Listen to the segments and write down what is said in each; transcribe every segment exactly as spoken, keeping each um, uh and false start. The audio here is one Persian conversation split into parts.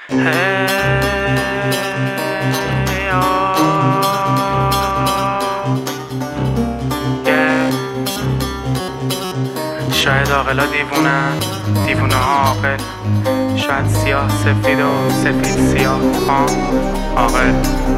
شاید عاقلا دیوونن، دیوونه ها عاقل. شاید سیاه سفید و سفید سیاه ها عاقل.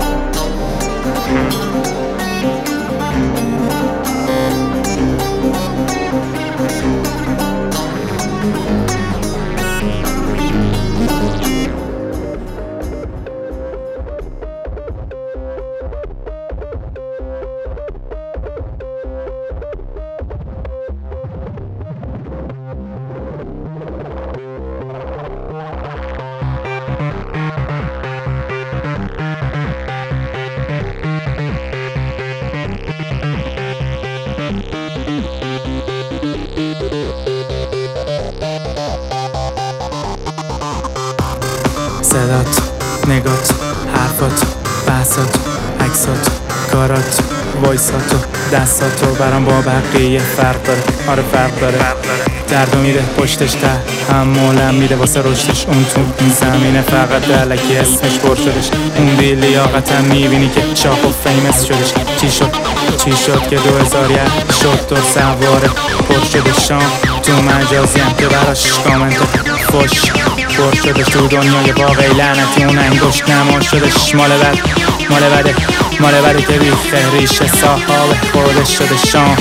صدات، نگات، حرفات، بحثات، عکسات، کارات، وایسات و دستاتو برام با بقیه فرق داره. آره فرق داره. دردو میده پشتش ته همولم میده واسه رشدش. اون تو این زمینه فقط دلکی اسمش پر شدش. اون بی لیاقتم میبینی که شاخ و فیمس شدش. چی شد چی شد که دو هزار یک شد دور سواره پر شده شام تو مجازیم که براش کامنت خوش پر شدش. تو دنیای واقعی لعنتی اون انگشت نما شدش. مال بد مال بده مال بده که بیخه ریشه صاحب خودش شده شام.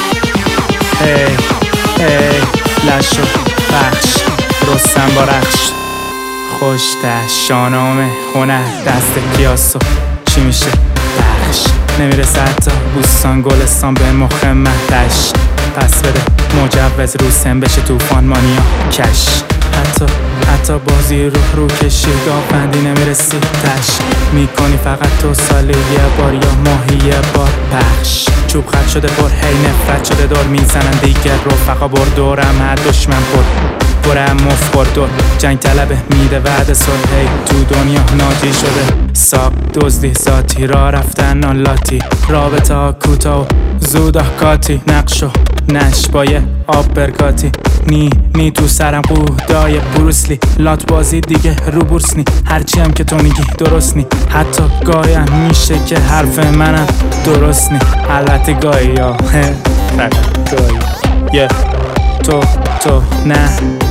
هی هی لش و بخش رستم با رخش خوش دست شانامه هنر دست کیاسو چی میشه بخش نمیرسه حتی بوستان گلستان به مخ مهدش. پس بده مجوز روسم بشه توفان مانیا کش. حتی حتی بازی روح رو کشی گاوبندی نمیرسی تش میکنی فقط تو سالی یه بار یا ماهی یه بار پخش. چوب خط شده پر هی نفرت شده دور میزنن دیگه رفقا بر دورم هر دشمن پر برم مفخور دور جنگ طلبه میده وعد صلح. هی تو دنیا ناجی شده ساق دزدی ذاتی را رفتن آلاتی رابطه ها کوتا و زود کاتی نقش و نش با یه آب برکاتی نی نی تو سرم قودای بروسلی لات بازی دیگه رو بورس نی. هرچی هم که تو میگی درست نی حتی گاهی هم میشه که حرف منم درست نی. البته گاهی یا فقط گاهی یه تو تو نه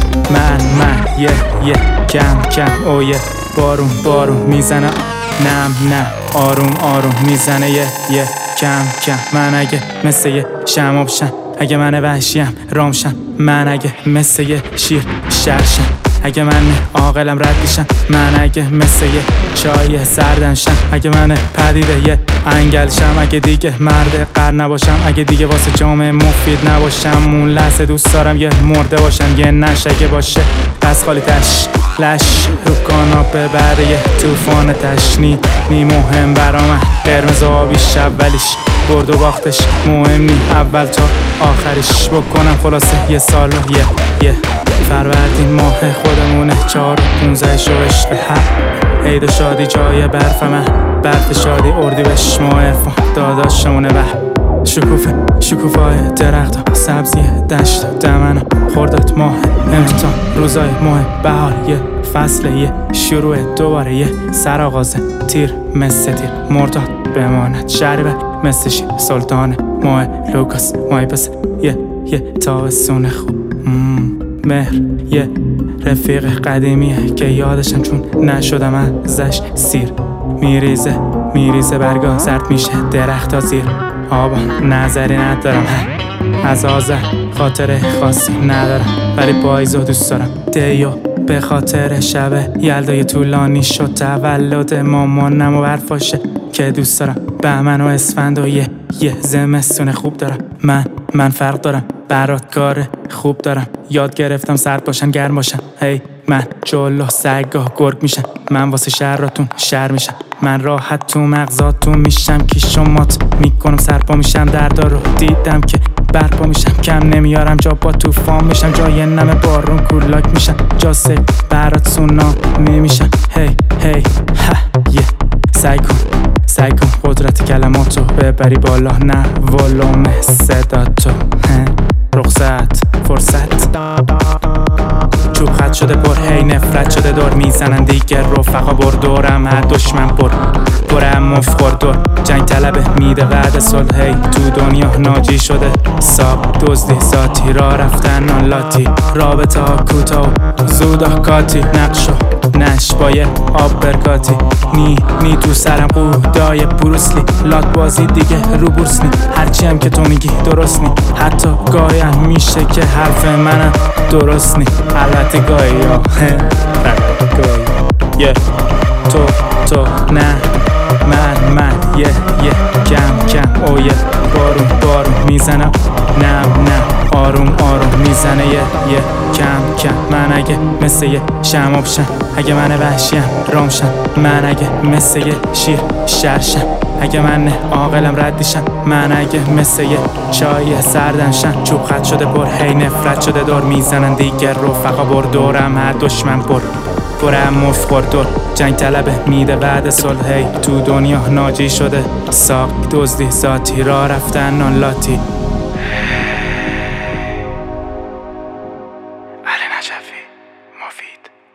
من من یه یه کم کم او یه بارون بارون میزنه نم نه آروم آروم میزنه یه یه کم کم. من اگه مثل یه شماب شم اگه من وحشیم رامشم من اگه مثل یه شیر شرشم اگه من عاقلم رد میشم من اگه مثل یه چای سردم شم اگه من پدیده یه انگل شم اگه دیگه مرد قرن نباشم اگه دیگه واسه جامعه مفید نباشم اون لحظه دوست دارم یه مرده باشم یه نشگه باشه دست خالی تش لش رو کاناپه بعد یه توفان تشنی نی مهم برام قرمز آبی شب ولیش برد و باختش مهم نی اول تا آخرش بکنم خلاصه یه سال و یه یه فروردین ماه خودمونه چهار پونزه شوش به هر عید و شادی جای برف من برف شادی اردی بهش ماه ارفان داداشمونه به شکوفه شکوفای درخت ها سبزی دشت دمن خوردت ماه امتحان روزای ماه بهار یه فصل یه شروع دوباره یه سرآغاز تیر مثل تیر مرداد بماند شهری مثل شیر سلطان ماه لوکاس ماه پس یه یه تابستون خوب مهر یه رفیق قدیمیه که یادشم چون نشدم ازش سیر میریزه میریزه برگاه زرد میشه درخت ها زیر آبا نظری ندارم از آذر خاطر خاصی ندارم ولی پاییزو دوست دارم دیو به خاطر شب یلدای طولانی شد تولد مامانم و برفاشه که دوست دارم بهمن و اسفند و یه یه زمستون خوب دارم من من فرق دارم برات کار خوب دارم یاد گرفتم سرد باشم گرم باشم هی من جلو سگاه گرگ میشم من واسه شهراتون شهر میشم من راحت تو مغزاتون میشم که شمات میکنم سرپا میشم دردا رو دیدم که برپا میشم کم نمیارم جا با توفان میشم جای نم بارون کولاک میشم جا سی برات سونا میمیشم هی هی ها یه سعی کن سعی کن قدرت کلماتو ببری بالا نه ولوم صداتو رخصت فرصت چوب خط شده پر هی نفرت شده دور میزنن دیگر رفقا بر دورم هر دشمن پر پرم مفخور دور جنگ طلبه میده بعد صلح هی تو دنیا ناجی شده ساب دزدی ذاتی را رفتن آن لاتی رابطه ها کوتاه زود کاتی نقشو نش با یه آب برکاتی نی نی تو سرم قودای بروسلی لات بازی دیگه رو بورس نی هرچی هم که تو میگی درست نی حتی گاهی هم میشه که حرف منم درست نی البته گاهی یا گاهی یه تو تو نه من من یه یه کم کم او یه بارون بارون میزنم نه نه آروم آروم میزنه یه یه کم کم من اگه مثل یه شماب شم اگه من وحشیم رامشم من اگه مثل یه شیر شرشم اگه من عاقلم ردیشم من اگه مثل یه چای سردمشم چوب خط شده پر هی نفرت شده دور میزنن دیگر رفقا بر دورم هر دشمن پر پرم مفخور دور جنگ طلبه میده بعد صلح هی تو دنیا ناجی شده ساق دزدی ذاتی را رفتن آن لاتی علی نجفی مفید